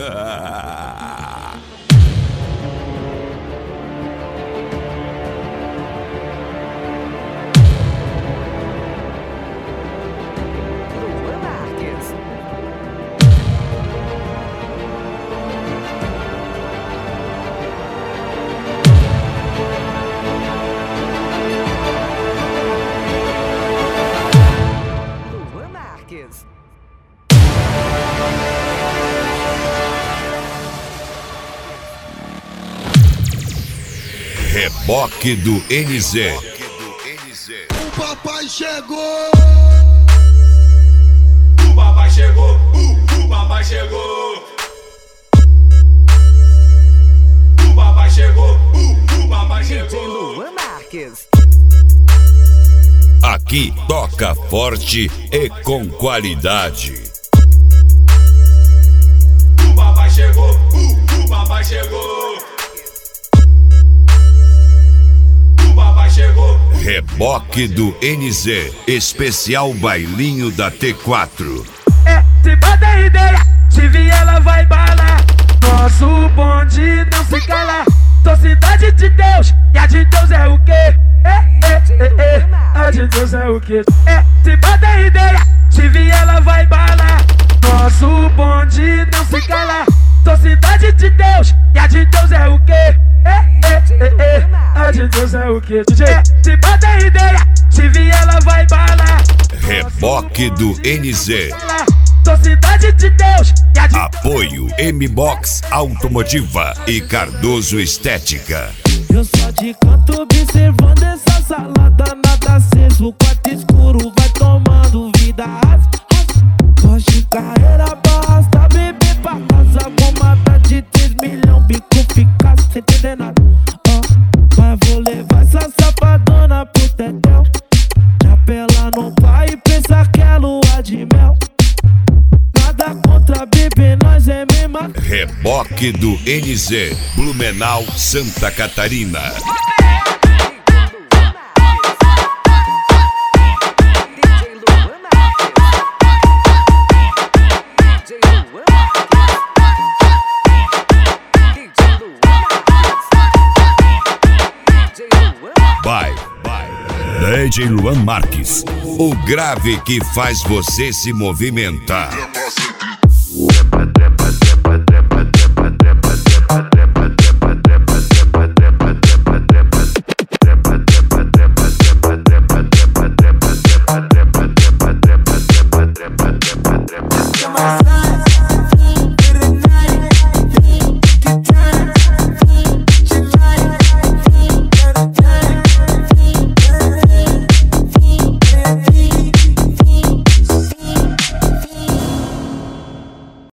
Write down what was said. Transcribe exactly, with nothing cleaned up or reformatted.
Reboque do N Z. O papai chegou! O papai chegou! Uh, o papai chegou! O papai chegou! Uh, o papai chegou! D J Luan Marques. Aqui toca forte e com qualidade. O papai chegou! Uh, o papai chegou! Reboque do N Z, especial bailinho da T quatro. É, se bota a ideia, se vier ela vai balar. Nosso bonde não se cala. Sou cidade de Deus, e a de Deus é o quê? É, é, é, é, a de Deus é o quê? É, se bota a ideia, se vier ela vai balar. Nosso bonde não se cala. Sou cidade de Deus, e a de Deus é o quê? É, é, é, é, a de Deus é o quê? D J, é, se bota a ideia, se vier ela vai balar. Reboque do N Z. Sou cidade de Deus, e a de... Apoio M-Box Automotiva e Cardoso Estética. Eu só de canto observando essa salada, nada aceso, o quarto escuro vai tomando vida. Hoje carreira basta, beber pra casa com mata de três milhões, bico fica sem entender nada. Oh, mas vou levar essa safadona pro tetel. Chapela no pai e pensa que é lua de mel. Nada contra bebê, nós é mesma. Reboque do N Z, Blumenau, Santa Catarina. Vai, vai. D J Luan Marques, o grave que faz você se movimentar. Come on.